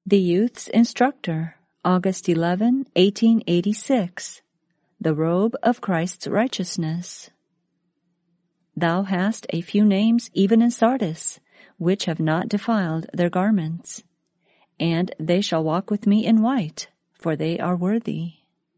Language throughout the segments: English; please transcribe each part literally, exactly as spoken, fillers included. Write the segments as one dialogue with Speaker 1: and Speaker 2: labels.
Speaker 1: The Youth's Instructor, August eleventh, eighteen eighty-six. The Robe of Christ's Righteousness. Thou hast a few names even in Sardis, which have not defiled their garments. And they shall walk with me in white, for they are worthy.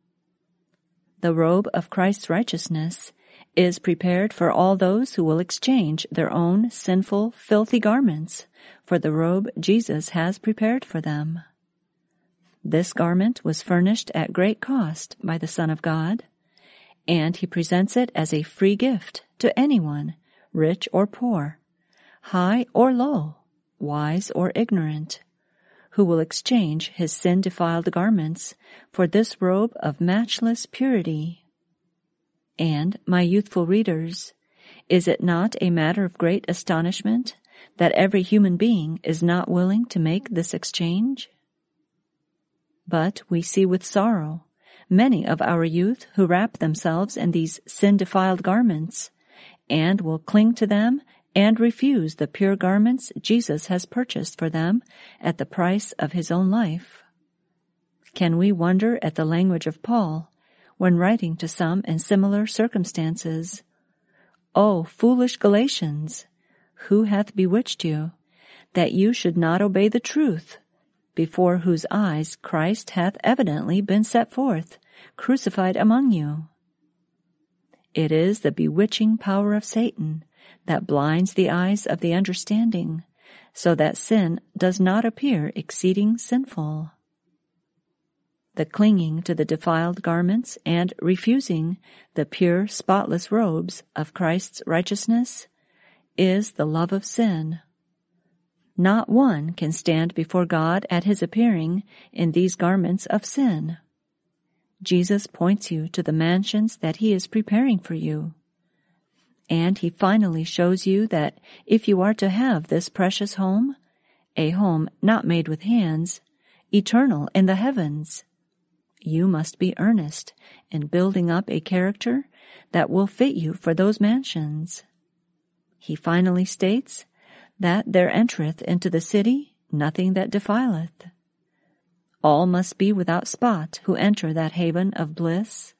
Speaker 1: The robe of Christ's righteousness is prepared for all those who will exchange their own sinful, filthy garments for the robe Jesus has prepared for them. This garment was furnished at great cost by the Son of God, and he presents it as a free gift to anyone, rich or poor, high or low, wise or ignorant, who will exchange his sin-defiled garments for this robe of matchless purity. And, my youthful readers, is it not a matter of great astonishment that every human being is not willing to make this exchange? But we see with sorrow many of our youth who wrap themselves in these sin-defiled garments and will cling to them and refuse the pure garments Jesus has purchased for them at the price of his own life. Can we wonder at the language of Paul when writing to some in similar circumstances? O foolish Galatians, who hath bewitched you, that you should not obey the truth, before whose eyes Christ hath evidently been set forth, crucified among you? It is the bewitching power of Satan that blinds the eyes of the understanding, so that sin does not appear exceeding sinful. The clinging to the defiled garments and refusing the pure, spotless robes of Christ's righteousness is the love of sin. Not one can stand before God at his appearing in these garments of sin. Jesus points you to the mansions that he is preparing for you. And he finally shows you that if you are to have this precious home, a home not made with hands, eternal in the heavens, you must be earnest in building up a character that will fit you for those mansions. He finally states that there entereth into the city nothing that defileth. All must be without spot who enter that haven of bliss.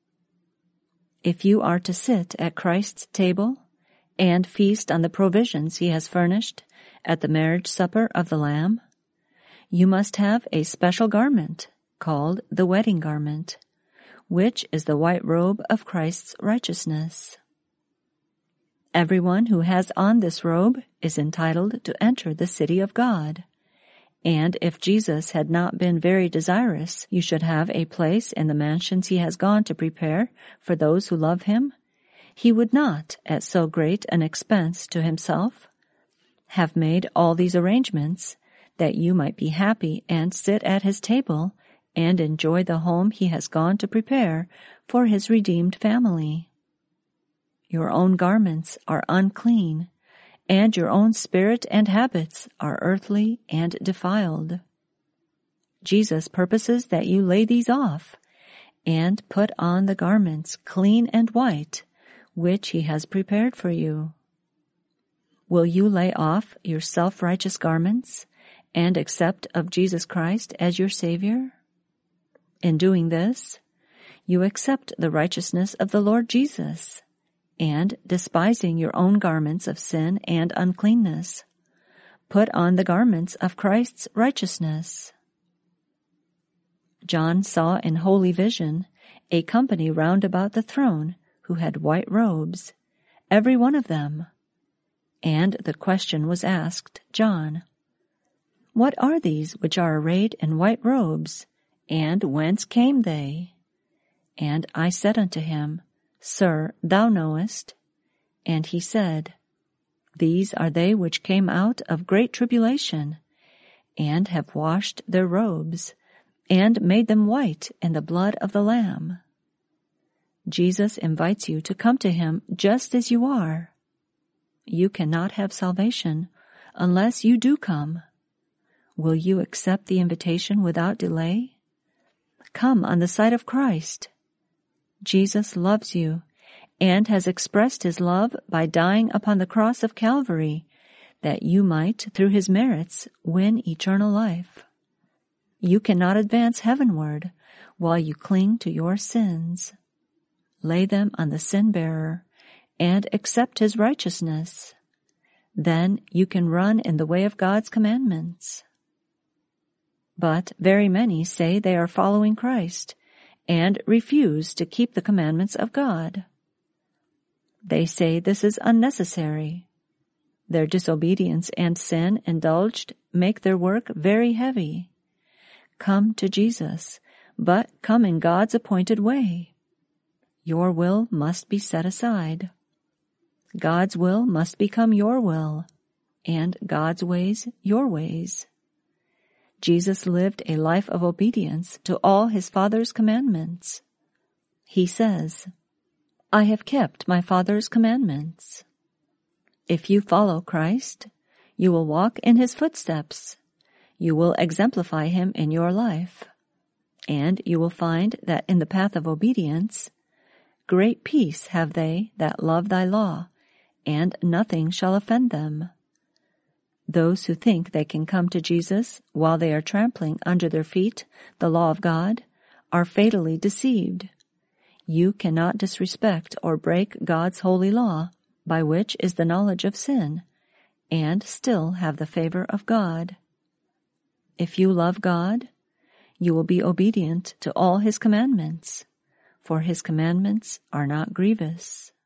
Speaker 1: If you are to sit at Christ's table and feast on the provisions he has furnished at the marriage supper of the Lamb, you must have a special garment called the wedding garment, which is the white robe of Christ's righteousness. Everyone who has on this robe is entitled to enter the city of God. And if Jesus had not been very desirous you should have a place in the mansions he has gone to prepare for those who love him, he would not, at so great an expense to himself, have made all these arrangements that you might be happy and sit at his table and enjoy the home he has gone to prepare for his redeemed family. Your own garments are unclean, and your own spirit and habits are earthly and defiled. Jesus purposes that you lay these off and put on the garments clean and white, which he has prepared for you. Will you lay off your self-righteous garments and accept of Jesus Christ as your Savior? In doing this, you accept the righteousness of the Lord Jesus, and, despising your own garments of sin and uncleanness, put on the garments of Christ's righteousness. John saw in holy vision a company round about the throne who had white robes, every one of them. And the question was asked John, "What are these which are arrayed in white robes, and whence came they?" And I said unto him, Sir, thou knowest. And he said, These are they which came out of great tribulation, and have washed their robes, and made them white in the blood of the Lamb. Jesus invites you to come to him just as you are. You cannot have salvation unless you do come. Will you accept the invitation without delay? Come on the side of Christ. Jesus loves you and has expressed his love by dying upon the cross of Calvary, that you might, through his merits, win eternal life. You cannot advance heavenward while you cling to your sins. Lay them on the sin-bearer and accept his righteousness. Then you can run in the way of God's commandments. But very many say they are following Christ and refuse to keep the commandments of God. They say this is unnecessary. Their disobedience and sin indulged make their work very heavy. Come to Jesus, but come in God's appointed way. Your will must be set aside. God's will must become your will, and God's ways your ways. Jesus lived a life of obedience to all his Father's commandments. He says, I have kept my Father's commandments. If you follow Christ, you will walk in his footsteps. You will exemplify him in your life, and you will find that in the path of obedience, great peace have they that love thy law, and nothing shall offend them. Those who think they can come to Jesus while they are trampling under their feet the law of God are fatally deceived. You cannot disrespect or break God's holy law, by which is the knowledge of sin, and still have the favor of God. If you love God, you will be obedient to all his commandments, for his commandments are not grievous.